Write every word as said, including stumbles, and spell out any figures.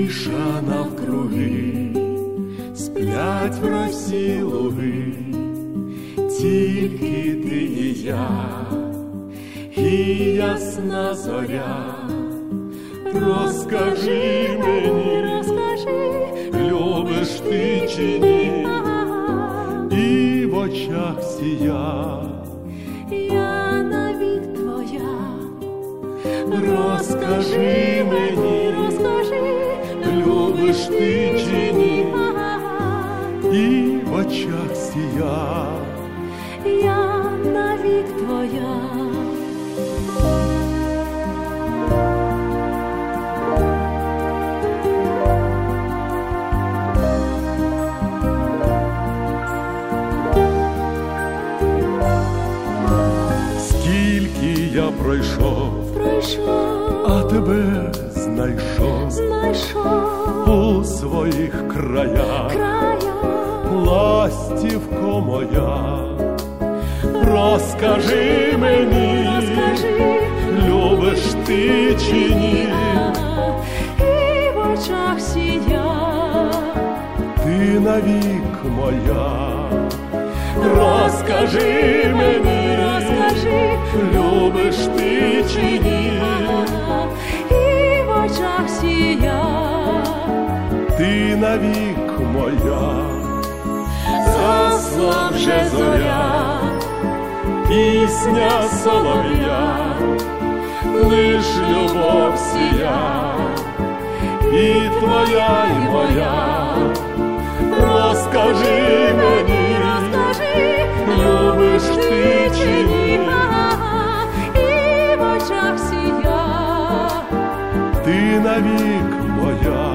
Тиша навкруги, сплять в росі луги, тільки ти і я, і ясна зоря. Розкажи мені, розкажи, любиш ти чи ні, і в очах сія, я навік твоя. розкажи мені, розкажи, любиш ти чи ні, і в очах сія, я навік твоя. Скільки я пройшов, Пройшов, а тебе знайшов знайшов у своїх краях, края, ластівко моя. Розкажи мені, розкажи, любиш ти чи ні, і в очах сія, ти навік моя. Розкажи мені, розкажи, любиш ти чи ні, і в очах сія, ти навік моя. Засла вже зоря, пісня солов'я, лиш любов сія, і твоя, і моя. Розкажи мені, розкажи, любиш ти чи ні, і в очах сія, ти навік моя.